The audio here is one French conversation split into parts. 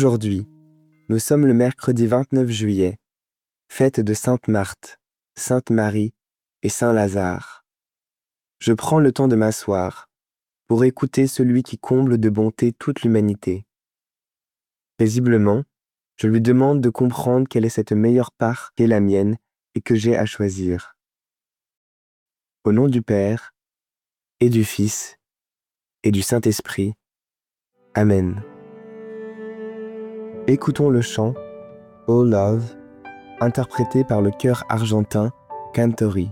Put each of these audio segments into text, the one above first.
Aujourd'hui, nous sommes le mercredi 29 juillet, fête de Sainte Marthe, Sainte Marie et Saint Lazare. Je prends le temps de m'asseoir pour écouter celui qui comble de bonté toute l'humanité. Paisiblement, je lui demande de comprendre quelle est cette meilleure part qu'est la mienne et que j'ai à choisir. Au nom du Père, et du Fils, et du Saint-Esprit. Amen. Écoutons le chant « Oh Love » interprété par le chœur argentin Cantori.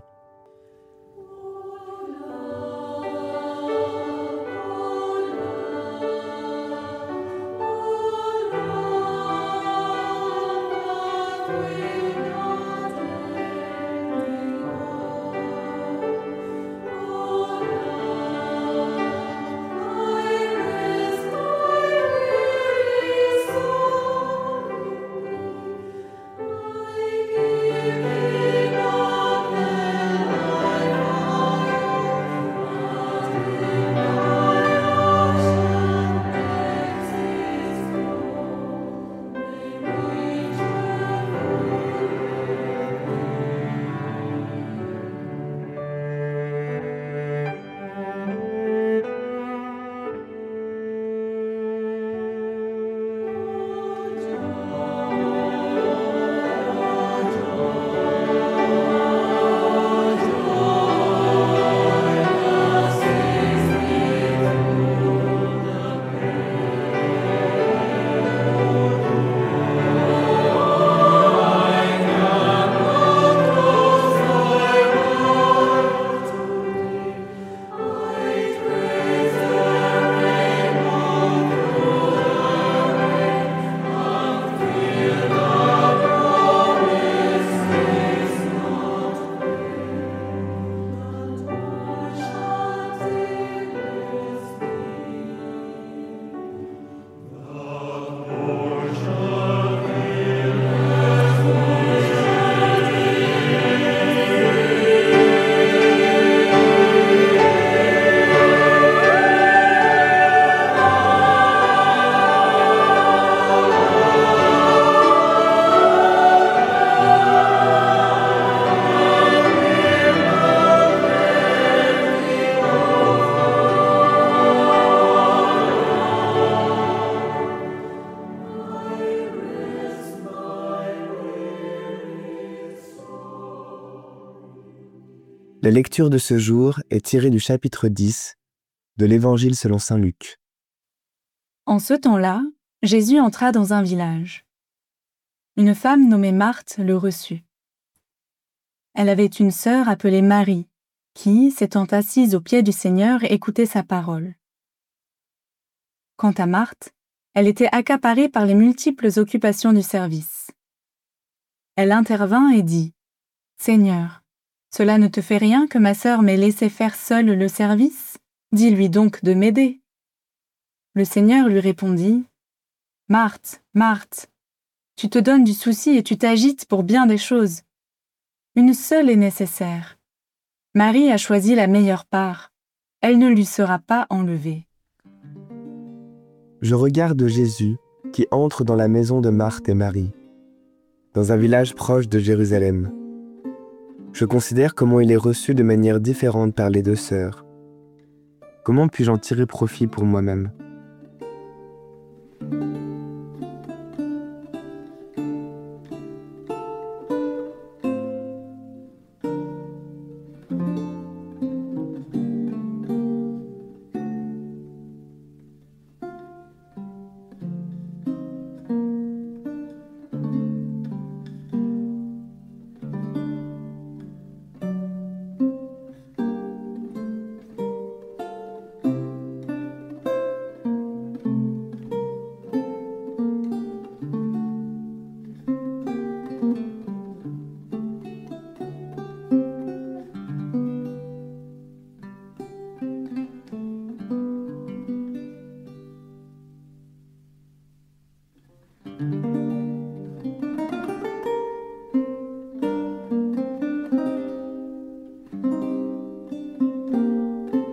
La lecture de ce jour est tirée du chapitre 10 de l'Évangile selon saint Luc. En ce temps-là, Jésus entra dans un village. Une femme nommée Marthe le reçut. Elle avait une sœur appelée Marie, qui, s'étant assise aux pieds du Seigneur, écoutait sa parole. Quant à Marthe, elle était accaparée par les multiples occupations du service. Elle intervint et dit : « Seigneur, cela ne te fait rien que ma sœur m'ait laissé faire seule le service ? Dis-lui donc de m'aider. » Le Seigneur lui répondit : « Marthe, Marthe, tu te donnes du souci et tu t'agites pour bien des choses. Une seule est nécessaire. Marie a choisi la meilleure part. Elle ne lui sera pas enlevée. » Je regarde Jésus qui entre dans la maison de Marthe et Marie, dans un village proche de Jérusalem. Je considère comment il est reçu de manière différente par les deux sœurs. Comment puis-je en tirer profit pour moi-même ?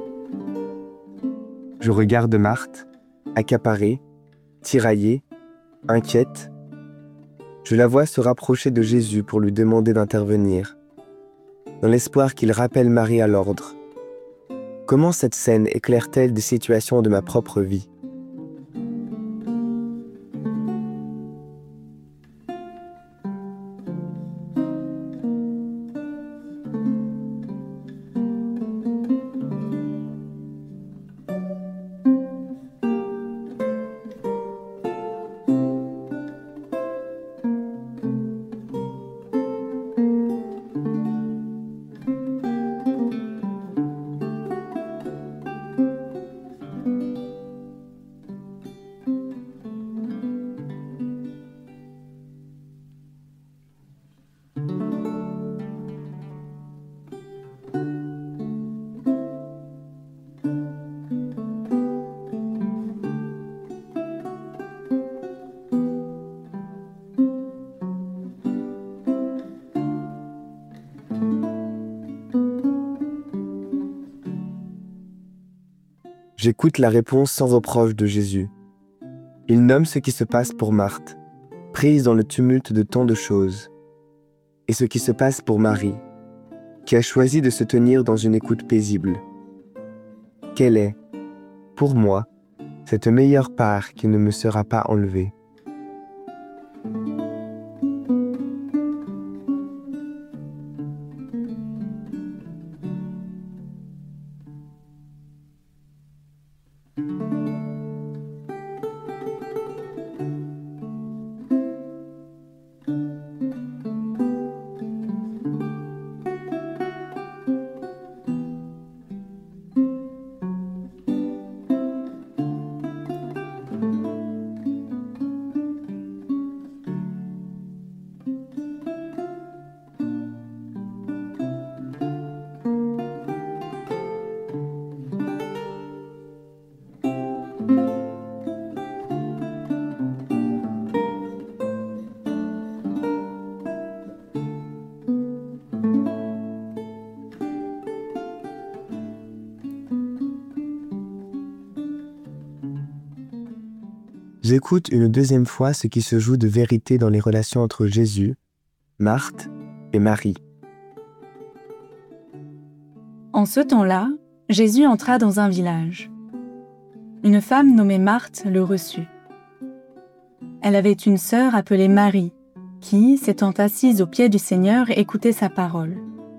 Je regarde Marthe, accaparée, tiraillée, Inquiète, je la vois se rapprocher de Jésus pour lui demander d'intervenir, dans l'espoir qu'il rappelle Marie à l'ordre. Comment cette scène éclaire-t-elle des situations de ma propre vie ? J'écoute la réponse sans reproche de Jésus. Il nomme ce qui se passe pour Marthe, prise dans le tumulte de tant de choses, et ce qui se passe pour Marie, qui a choisi de se tenir dans une écoute paisible. Quelle est, pour moi, cette meilleure part qui ne me sera pas enlevée ? J'écoute une deuxième fois ce qui se joue de vérité dans les relations entre Jésus, Marthe et Marie. En ce temps-là, Jésus entra dans un village. Une femme nommée Marthe le reçut. Elle avait une sœur appelée Marie, qui, s'étant assise aux pieds du Seigneur, écoutait sa parole.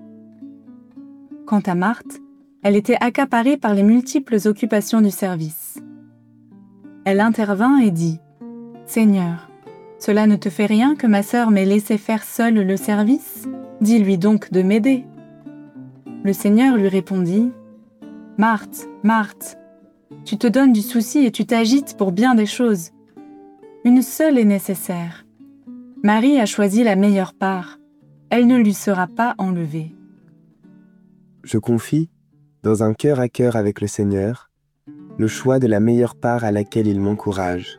Quant à Marthe, elle était accaparée par les multiples occupations du service. Elle intervint et dit : « Seigneur, cela ne te fait rien que ma sœur m'ait laissé faire seule le service ? Dis-lui donc de m'aider. » Le Seigneur lui répondit : « Marthe, Marthe, tu te donnes du souci et tu t'agites pour bien des choses. Une seule est nécessaire. Marie a choisi la meilleure part. Elle ne lui sera pas enlevée. » Je confie, dans un cœur à cœur avec le Seigneur, le choix de la meilleure part à laquelle il m'encourage.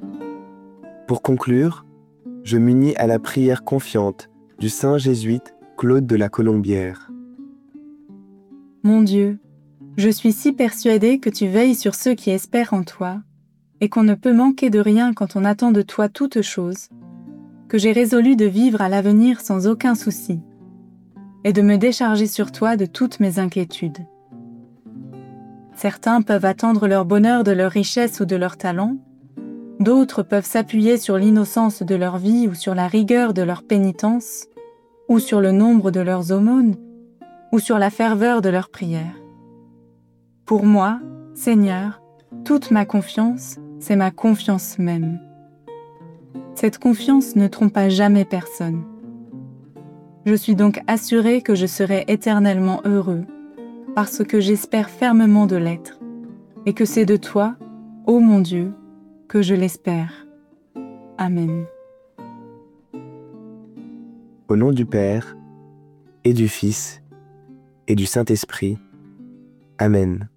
Pour conclure, je m'unis à la prière confiante du saint jésuite Claude de la Colombière. Mon Dieu, je suis si persuadée que tu veilles sur ceux qui espèrent en toi, et qu'on ne peut manquer de rien quand on attend de toi toute chose, que j'ai résolu de vivre à l'avenir sans aucun souci, et de me décharger sur toi de toutes mes inquiétudes. Certains peuvent attendre leur bonheur de leur richesse ou de leur talent, d'autres peuvent s'appuyer sur l'innocence de leur vie ou sur la rigueur de leur pénitence, ou sur le nombre de leurs aumônes, ou sur la ferveur de leurs prières. Pour moi, Seigneur, toute ma confiance, c'est ma confiance même. Cette confiance ne trompa jamais personne. Je suis donc assurée que je serai éternellement heureux, parce que j'espère fermement de l'être, et que c'est de toi, ô mon Dieu, que je l'espère. Amen. Au nom du Père, et du Fils, et du Saint-Esprit. Amen.